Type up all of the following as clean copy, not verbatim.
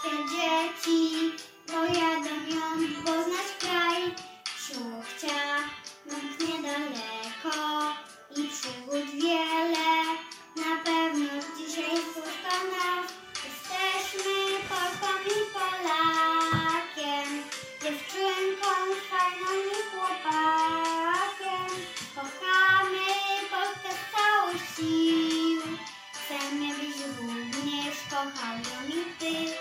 polskie dzieci pojadą ją poznać kraj. Ciuchcia mąk niedaleko i przygód wiele. Na pewno dzisiaj spotka nas. Jesteśmy Polką i Polakiem, dziewczynką fajną i chłopakiem. Kochamy Polskę z całych sił. Chcemy, byś również kochał ją i ty.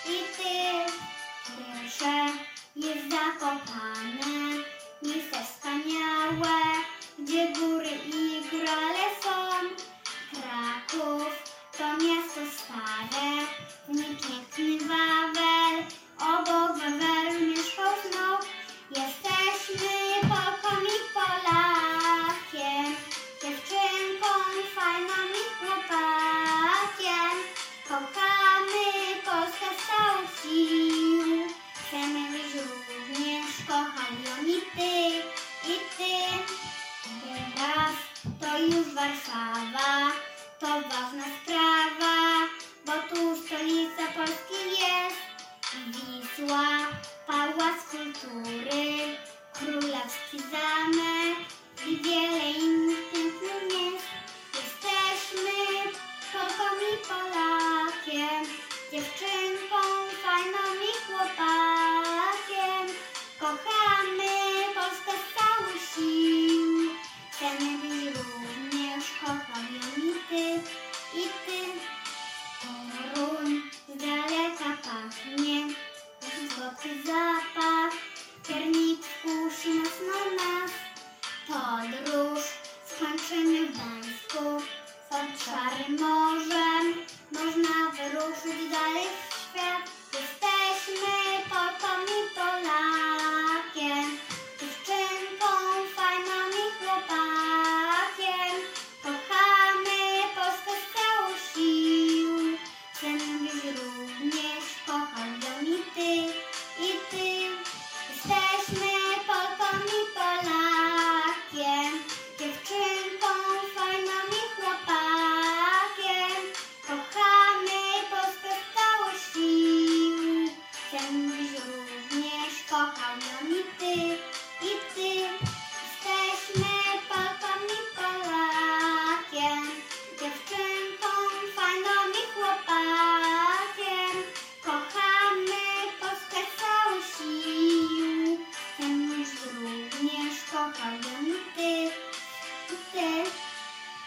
Pierwsze jest Zakopane, miejsce wspaniałe, gdzie góry i górale są. Kraków to miasto stare, w nim piękny Wawel, obok Wawelu mieszkał znów. Jesteśmy Polką i Polakiem, dziewczynką fajną i chłopakiem. Kochamy Polskę z całych sił. Chcemy, byś również kochał ją i ty. Teraz to już Warszawa, to ważna sprawa, bo tu stolica Polski jest. Wisła, pałac kultury,